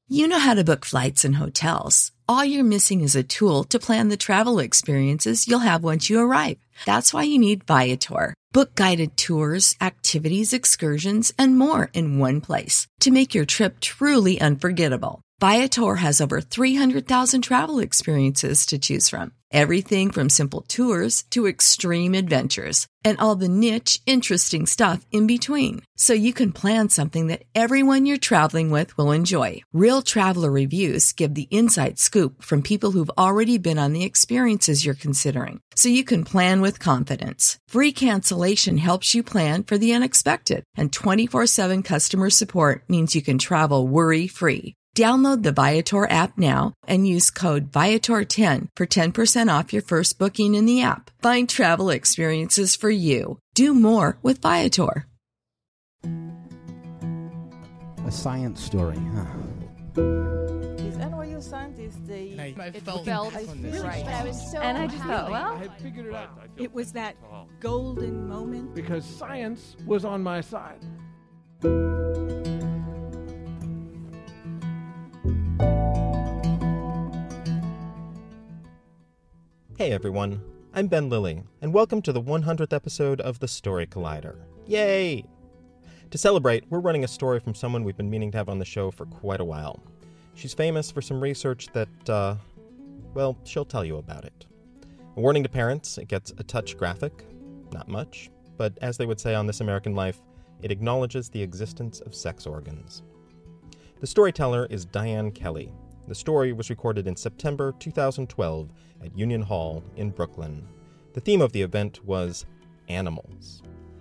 You know how to book flights and hotels. All you're missing is a tool to plan the travel experiences you'll have once you arrive. That's why you need Viator. Book guided tours, activities, excursions, and more in one place to make your trip truly unforgettable. Viator has over 300,000 travel experiences to choose from. Everything from simple tours to extreme adventures and all the niche, interesting stuff in between. So you can plan something that everyone you're traveling with will enjoy. Real traveler reviews give the inside scoop from people who've already been on the experiences you're considering. So you can plan with confidence. Free cancellation helps you plan for the unexpected. And 24/7 customer support means you can travel worry-free. Download the Viator app now and use code Viator10 for 10% off your first booking in the app. Find travel experiences for you. Do more with Viator. A science story, huh? These NYU scientists, they felt right. But I was so And I just thought, well, I had figured it out. It was that golden moment. Because science was on my side. Hey everyone, I'm Ben Lilly, and welcome to the 100th episode of The Story Collider. Yay! To celebrate, we're running a story from someone we've been meaning to have on the show for quite a while. She's famous for some research that, well, she'll tell you about it. A warning to parents, it gets a touch graphic. Not much, but as they would say on This American Life, it acknowledges the existence of sex organs. The storyteller is Diane Kelly. The story was recorded in September 2012 at Union Hall in Brooklyn. The theme of the event was animals.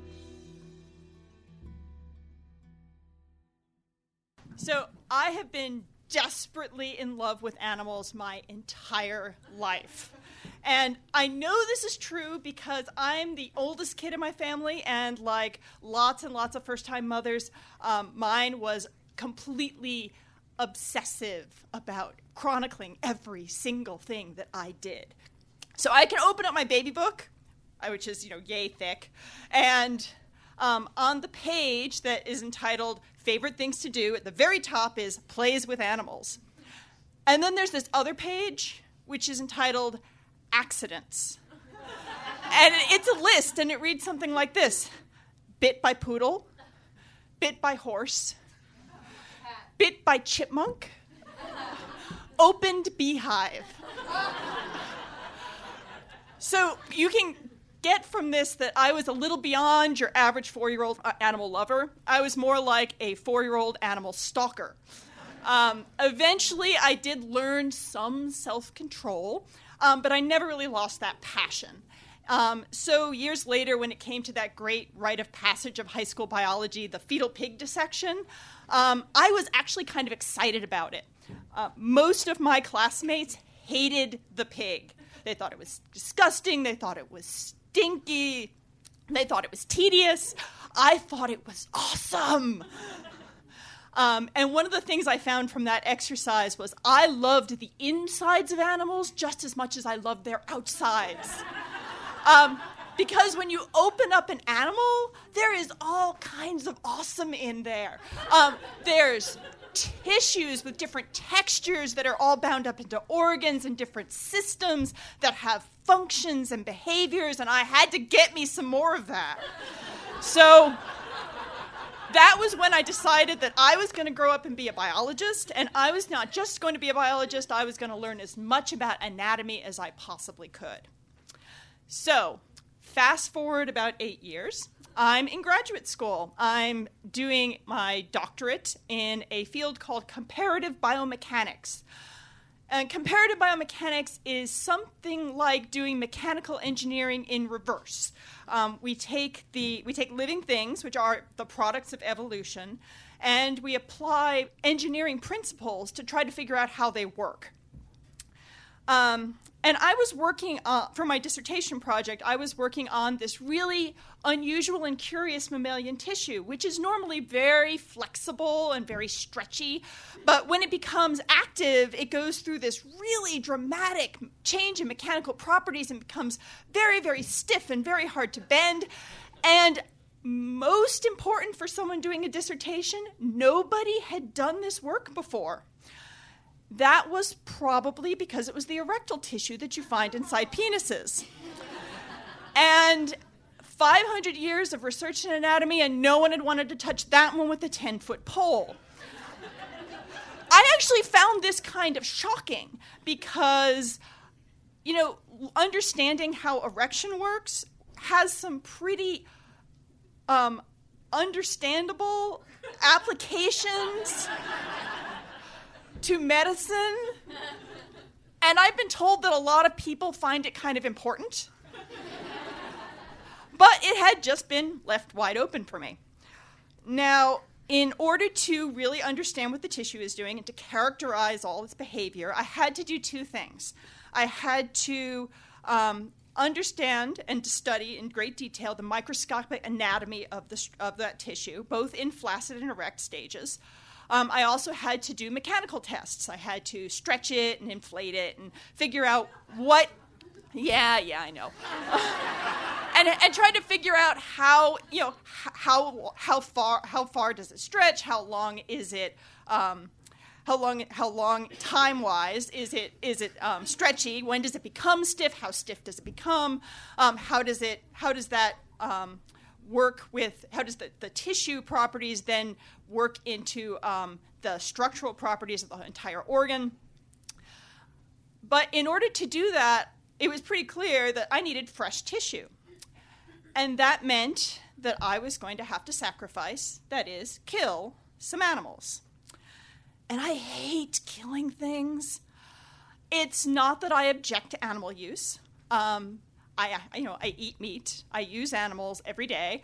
So I have been desperately in love with animals my entire life. And I know this is true because I'm the oldest kid in my family, and like lots and lots of first-time mothers, mine was completely obsessive about chronicling every single thing that I did. So I can open up my baby book, which is, yay thick, and on the page that is entitled Favorite Things to Do, at the very top is Plays with Animals. And then there's this other page, which is entitled Accidents. And it's a list, and it reads something like this: bit by poodle, bit by horse, bit by chipmunk, opened beehive. So you can get from this that I was a little beyond your average 4-year-old animal lover. I was more like a 4-year-old animal stalker. Eventually, I did learn some self-control, but I never really lost that passion. So years later, when it came to that great rite of passage of high school biology, the fetal pig dissection, I was actually kind of excited about it. Most of my classmates hated the pig. They thought it was disgusting. They thought it was stinky. They thought it was tedious. I thought it was awesome. And one of the things I found from that exercise was I loved the insides of animals just as much as I loved their outsides. Because when you open up an animal, there is all kinds of awesome in there. There's tissues with different textures that are all bound up into organs and different systems that have functions and behaviors, and I had to get me some more of that. So that was when I decided that I was going to grow up and be a biologist, and I was not just going to be a biologist, I was going to learn as much about anatomy as I possibly could. So fast forward about 8 years. I'm in graduate school. I'm doing my doctorate in a field called comparative biomechanics. And comparative biomechanics is something like doing mechanical engineering in reverse. We take living things, which are the products of evolution, and we apply engineering principles to try to figure out how they work. And I was working for my dissertation project, I was working on this really unusual and curious mammalian tissue, which is normally very flexible and very stretchy. But when it becomes active, it goes through this really dramatic change in mechanical properties and becomes very, very stiff and very hard to bend. And most important for someone doing a dissertation, nobody had done this work before. That was probably because it was the erectile tissue that you find inside penises. And 500 years of research in anatomy, and no one had wanted to touch that one with a 10-foot pole. I actually found this kind of shocking because, understanding how erection works has some pretty understandable applications to medicine. And I've been told that a lot of people find it kind of important. But it had just been left wide open for me. Now, in order to really understand what the tissue is doing and to characterize all its behavior, I had to do two things. I had to understand and to study in great detail the microscopic anatomy of that tissue, both in flaccid and erect stages. I also had to do mechanical tests. I had to stretch it and inflate it and figure out what... Yeah, I know. And try to figure out how far does it stretch? How long is it? How long time-wise is it stretchy? When does it become stiff? How stiff does it become? How does that work with? How does the tissue properties then work into the structural properties of the entire organ? But in order to do that, it was pretty clear that I needed fresh tissue. And that meant that I was going to have to sacrifice, that is, kill some animals. And I hate killing things. It's not that I object to animal use. I eat meat. I use animals every day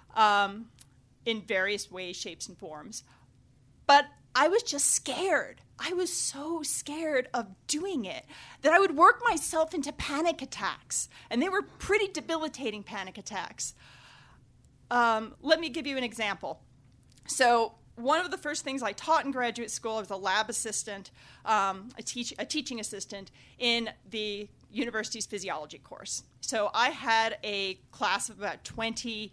in various ways, shapes, and forms. But I was just scared. I was so scared of doing it that I would work myself into panic attacks. And they were pretty debilitating panic attacks. Let me give you an example. So one of the first things I taught in graduate school, I was a lab assistant, a teaching assistant in the university's physiology course. So I had a class of about 20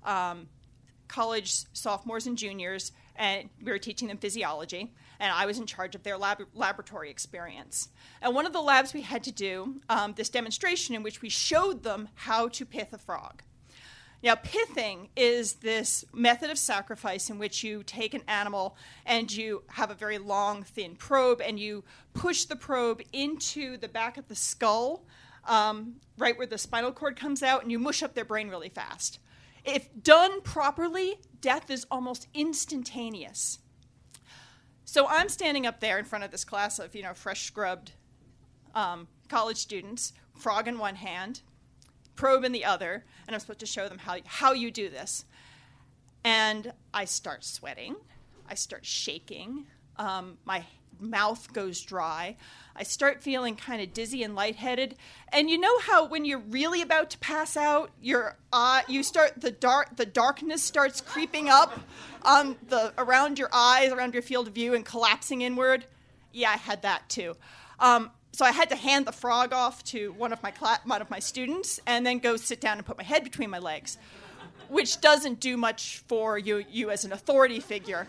college sophomores and juniors, and we were teaching them physiology, and I was in charge of their laboratory experience. And one of the labs we had to do this demonstration in which we showed them how to pith a frog. Now, pithing is this method of sacrifice in which you take an animal and you have a very long, thin probe, and you push the probe into the back of the skull, right where the spinal cord comes out, and you mush up their brain really fast. If done properly, death is almost instantaneous. So I'm standing up there in front of this class of, fresh scrubbed college students, frog in one hand, probe in the other, and I'm supposed to show them how you do this. And I start sweating. I start shaking. My mouth goes dry. I start feeling kind of dizzy and lightheaded. And you know how when you're really about to pass out, the darkness starts creeping up around your eyes, around your field of view, and collapsing inward? Yeah, I had that too. So I had to hand the frog off to one of my students and then go sit down and put my head between my legs, which doesn't do much for you as an authority figure.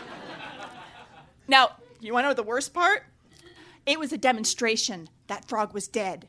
Now, you want to know the worst part? It was a demonstration. That frog was dead.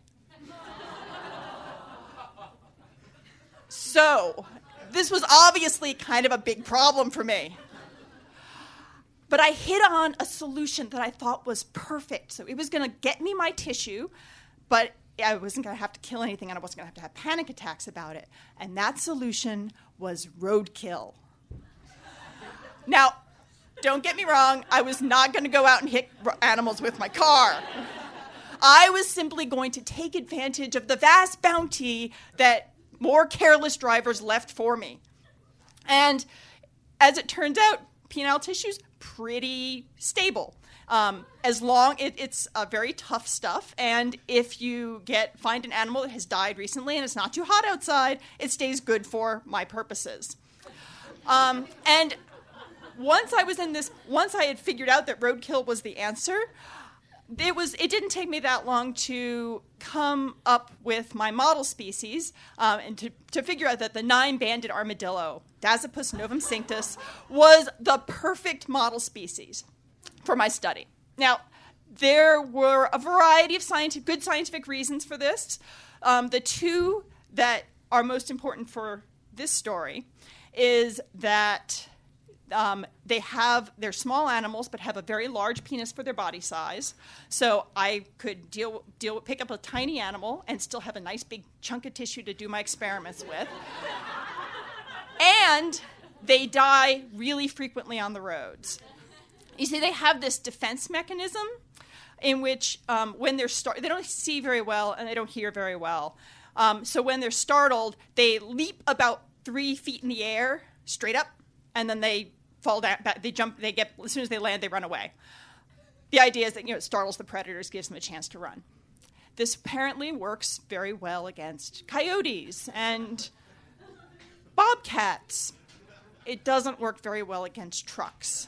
So, this was obviously kind of a big problem for me. But I hit on a solution that I thought was perfect. So it was going to get me my tissue, but I wasn't going to have to kill anything, and I wasn't going to have panic attacks about it. And that solution was roadkill. Now, don't get me wrong, I was not going to go out and hit animals with my car. I was simply going to take advantage of the vast bounty that more careless drivers left for me. And as it turns out, penile tissue's pretty stable. It's very tough stuff, and if you find an animal that has died recently and it's not too hot outside, it stays good for my purposes. And once I had figured out that roadkill was the answer, it didn't take me that long to come up with my model species and to figure out that the 9-banded armadillo, Dasypus novum cinctus, was the perfect model species for my study. Now, there were a variety of good scientific reasons for this. The two that are most important for this story is that they're small animals but have a very large penis for their body size. So I could pick up a tiny animal and still have a nice big chunk of tissue to do my experiments with. And they die really frequently on the roads. You see, they have this defense mechanism in which when they don't see very well and they don't hear very well. So when they're startled, they leap about 3 feet in the air straight up, and then they fall down. They jump. As soon as they land, they run away. The idea is that it startles the predators, gives them a chance to run. This apparently works very well against coyotes and bobcats. It doesn't work very well against trucks.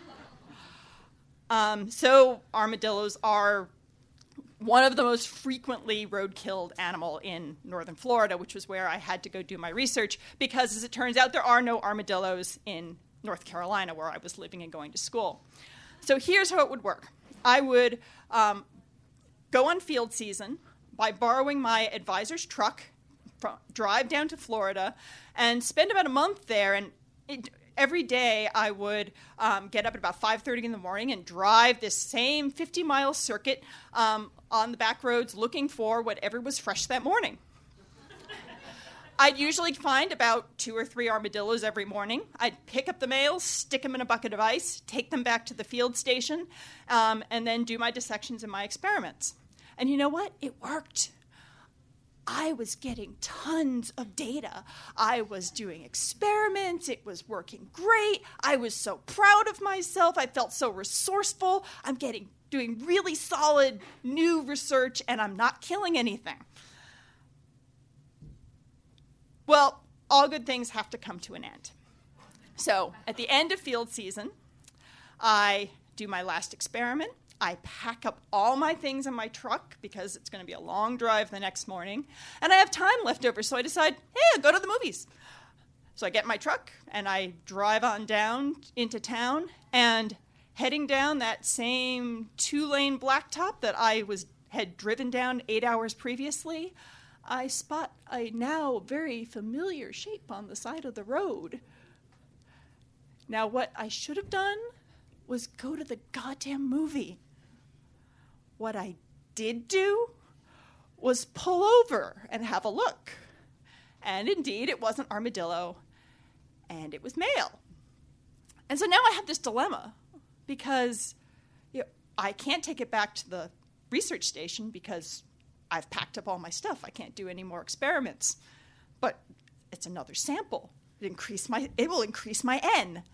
So armadillos are one of the most frequently road-killed animal in northern Florida, which was where I had to go do my research, because as it turns out, there are no armadillos in North Carolina, where I was living and going to school. So here's how it would work. I would go on field season by borrowing my advisor's truck, drive down to Florida, and spend about a month there. And every day I would get up at about 5:30 in the morning and drive this same 50-mile circuit on the back roads looking for whatever was fresh that morning. I'd usually find about 2 or 3 armadillos every morning. I'd pick up the males, stick them in a bucket of ice, take them back to the field station, and then do my dissections and my experiments. And you know what? It worked. I was getting tons of data. I was doing experiments. It was working great. I was so proud of myself. I felt so resourceful. I'm doing really solid new research, and I'm not killing anything. Well, all good things have to come to an end. So at the end of field season, I do my last experiment. I pack up all my things in my truck because it's going to be a long drive the next morning. And I have time left over, so I decide, hey, I'll go to the movies. So I get in my truck, and I drive on down into town. And heading down that same 2-lane blacktop that I had driven down 8 hours previously, I spot a now very familiar shape on the side of the road. Now, what I should have done was go to the goddamn movie. What I did do was pull over and have a look. And indeed, it was an armadillo, and it was male. And so now I have this dilemma, because I can't take it back to the research station because I've packed up all my stuff. I can't do any more experiments. But it's another sample. It will increase my N.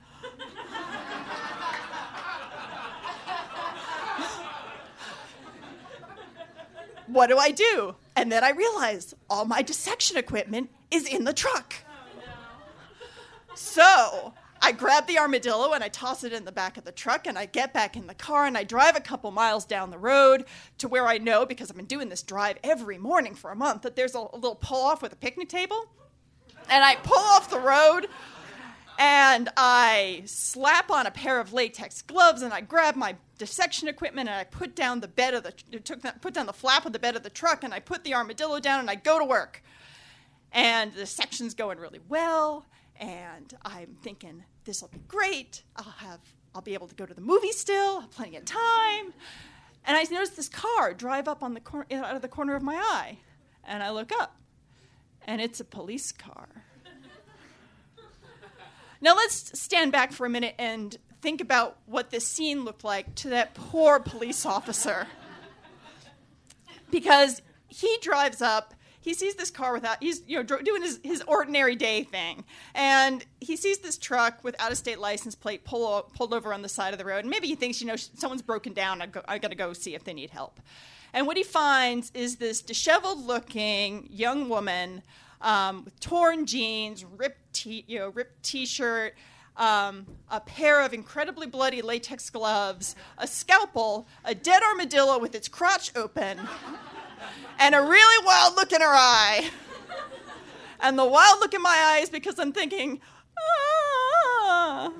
What do I do? And then I realize all my dissection equipment is in the truck. Oh, no. So I grab the armadillo and I toss it in the back of the truck, and I get back in the car and I drive a couple miles down the road to where I know, because I've been doing this drive every morning for a month, that there's a little pull-off with a picnic table. And I pull off the road and I slap on a pair of latex gloves, and I grab my dissection equipment and I put down the flap of the bed of the truck, and I put the armadillo down and I go to work. And the section's going really well, and I'm thinking, this will be great. I'll be able to go to the movie still. I have plenty of time. And I notice this car drive up out of the corner of my eye, and I look up, and it's a police car. Now let's stand back for a minute and think about what this scene looked like to that poor police officer. Because he drives up, he sees this car he's doing his ordinary day thing, and he sees this truck with out-of-state license plate pulled over on the side of the road, and maybe he thinks, someone's broken down, I got to go see if they need help. And what he finds is this disheveled-looking young woman with torn jeans, ripped T-shirt, a pair of incredibly bloody latex gloves, a scalpel, a dead armadillo with its crotch open, and a really wild look in her eye. And the wild look in my eye is because I'm thinking, ah.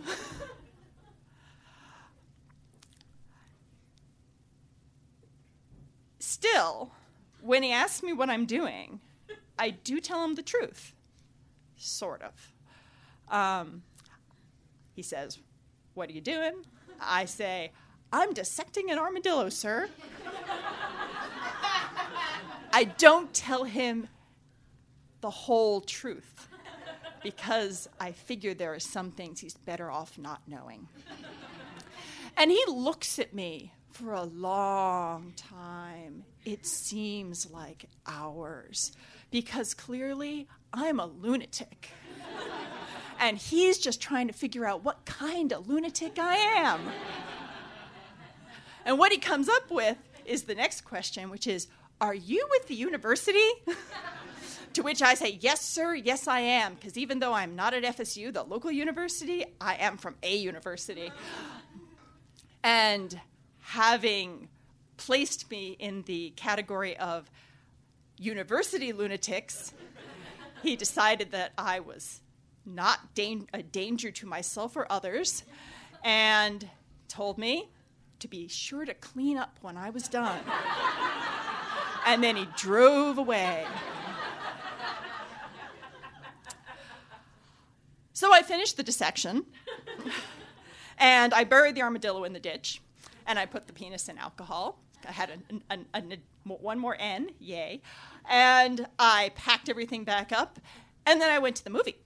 Still, when he asks me what I'm doing, I do tell him the truth. Sort of. He says, "What are you doing?" I say, "I'm dissecting an armadillo, sir." I don't tell him the whole truth because I figure there are some things he's better off not knowing. And he looks at me for a long time. It seems like hours because clearly I'm a lunatic. And he's just trying to figure out what kind of lunatic I am. And what he comes up with is the next question, which is, "Are you with the university?" To which I say, "Yes, sir, yes, I am." Because even though I'm not at FSU, the local university, I am from a university. And having placed me in the category of university lunatics, he decided that I was not a danger to myself or others, and told me to be sure to clean up when I was done. And then he drove away. So I finished the dissection, and I buried the armadillo in the ditch, and I put the penis in alcohol. I had one more N, yay. And I packed everything back up, and then I went to the movie.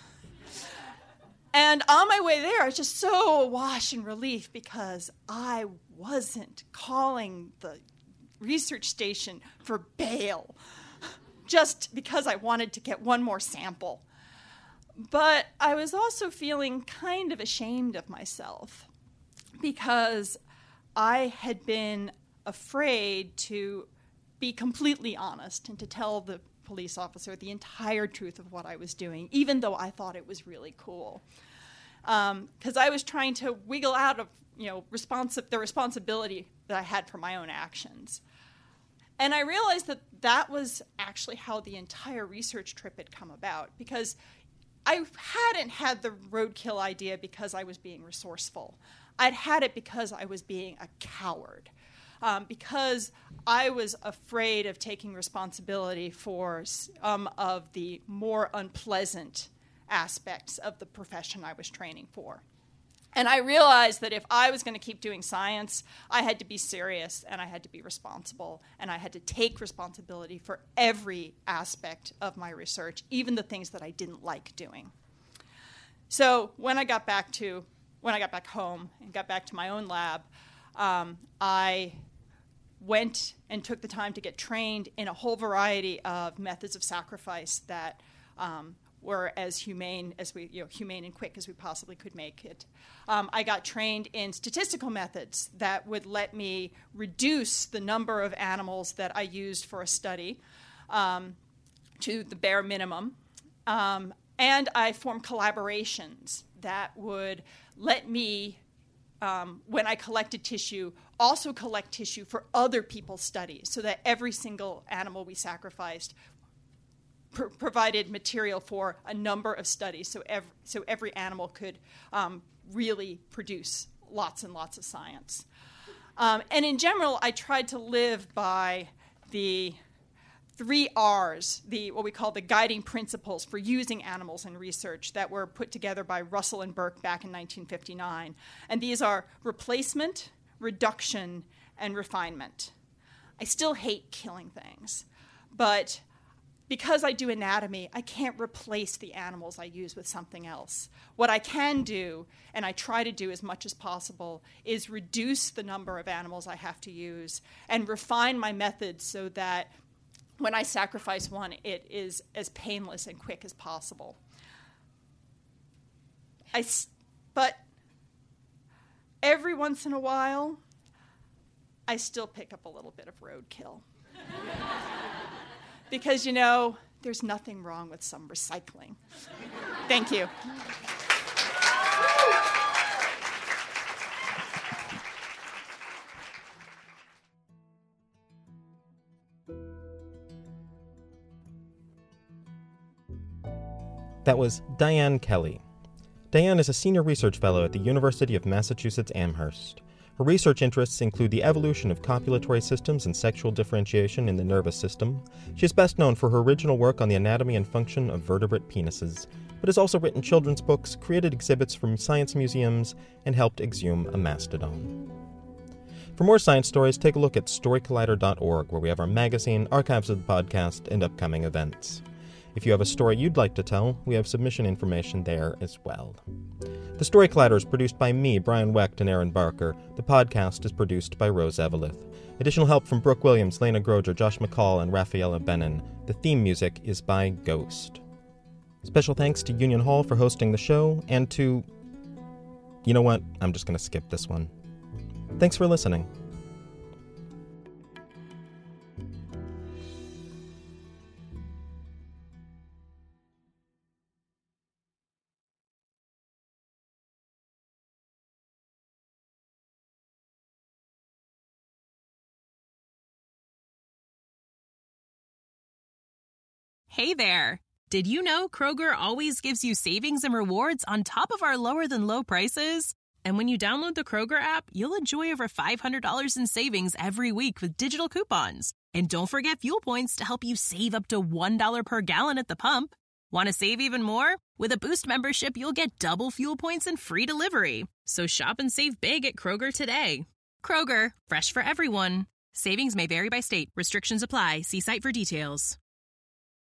And on my way there, I was just so awash in relief because I wasn't calling the research station for bail just because I wanted to get one more sample. But I was also feeling kind of ashamed of myself because I had been afraid to be completely honest and to tell the police officer the entire truth of what I was doing, even though I thought it was really cool. Because I was trying to wiggle out of the responsibility that I had for my own actions. And I realized that that was actually how the entire research trip had come about, because I hadn't had the roadkill idea because I was being resourceful. I'd had it because I was being a coward. Because I was afraid of taking responsibility for some of the more unpleasant aspects of the profession I was training for. And I realized that if I was going to keep doing science, I had to be serious, and I had to be responsible, and I had to take responsibility for every aspect of my research, even the things that I didn't like doing. So when I got back home and got back to my own lab, I went and took the time to get trained in a whole variety of methods of sacrifice that were as humane and quick as we possibly could make it. I got trained in statistical methods that would let me reduce the number of animals that I used for a study to the bare minimum. And I formed collaborations that would let me, when I collected tissue, also collect tissue for other people's studies, so that every single animal we sacrificed provided material for a number of studies, so every animal could really produce lots and lots of science. And in general, I tried to live by the 3 R's, what we call the guiding principles for using animals in research that were put together by Russell and Burke back in 1959. And these are replacement, reduction, and refinement. I still hate killing things, but because I do anatomy, I can't replace the animals I use with something else. What I can do, and I try to do as much as possible, is reduce the number of animals I have to use and refine my methods so that when I sacrifice one, it is as painless and quick as possible. But every once in a while, I still pick up a little bit of roadkill. Because, there's nothing wrong with some recycling. Thank you. That was Diane Kelly. Diane is a senior research fellow at the University of Massachusetts Amherst. Her research interests include the evolution of copulatory systems and sexual differentiation in the nervous system. She is best known for her original work on the anatomy and function of vertebrate penises, but has also written children's books, created exhibits from science museums, and helped exhume a mastodon. For more science stories, take a look at storycollider.org, where we have our magazine, archives of the podcast, and upcoming events. If you have a story you'd like to tell, we have submission information there as well. The Story Collider is produced by me, Brian Wecht, and Aaron Barker. The podcast is produced by Rose Eveleth. Additional help from Brooke Williams, Lena Groger, Josh McCall, and Rafaela Benin. The theme music is by Ghost. Special thanks to Union Hall for hosting the show, and to... You know what? I'm just going to skip this one. Thanks for listening. Hey there! Did you know Kroger always gives you savings and rewards on top of our lower-than-low prices? And when you download the Kroger app, you'll enjoy over $500 in savings every week with digital coupons. And don't forget fuel points to help you save up to $1 per gallon at the pump. Want to save even more? With a Boost membership, you'll get double fuel points and free delivery. So shop and save big at Kroger today. Kroger, fresh for everyone. Savings may vary by state. Restrictions apply. See site for details.